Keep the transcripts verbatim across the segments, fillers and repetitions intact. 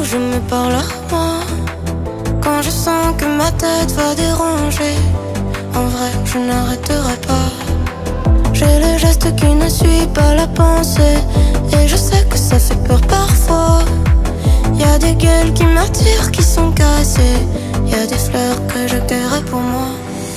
je me parle à moi. Quand je sens que ma tête va déranger, en vrai je n'arrêterai pas. J'ai le geste qui ne suit pas la pensée, et je sais que ça fait peur parfois. Y'a des gueules qui m'attirent, qui sont cassées. Y'a des fleurs que je garderai pour moi.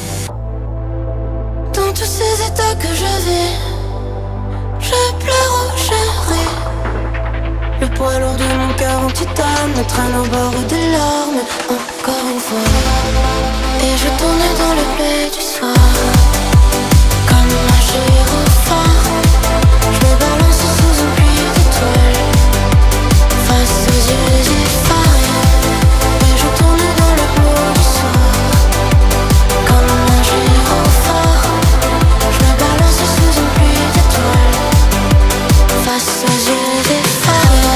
Dans tous ces états que je vis, je pleure ou je ris. Le poids lourd de mon cœur en titane me traîne au bord des larmes, encore une fois. Et je tourne dans le blé du soir, comme un gyrophare. Je me balance sous une pluie d'étoiles, face aux yeux effarés. Et je tourne dans le bleu du soir, comme un gyrophare. Je me balance sous une pluie d'étoiles, face aux yeux effarés.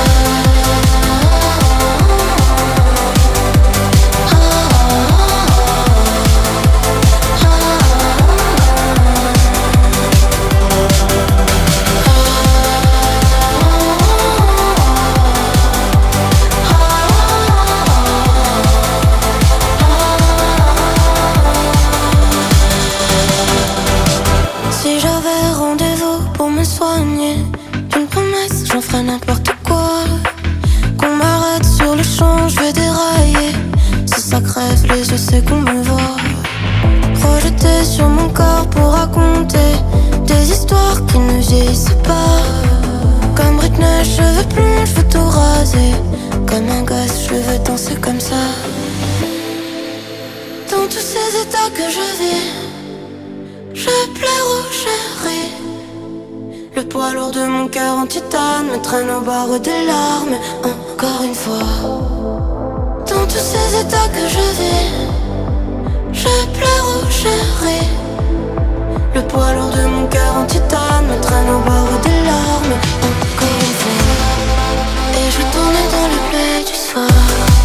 Si j'avais rendez-vous pour me soigner d'une promesse, j'en ferais n'importe quoi. Qu'on m'arrête sur le champ, je vais dérailler. Si ça crève les yeux, c'est qu'on me voit. Projeté sur mon corps pour raconter des histoires qui ne vieillissent pas. Comme Britney, cheveux blonds, je veux tout raser. Comme un gosse, je veux danser comme ça. Dans tous ces états que je vis, je pleure ou je ris. Le poids lourd de mon cœur en titane me traîne au bord des larmes, encore une fois. Dans tous ces états que je vis, je pleure ou je ris. Le poids lourd de mon cœur en titane me traîne au bord des larmes, encore une fois. Et je tourne dans le blé du soir.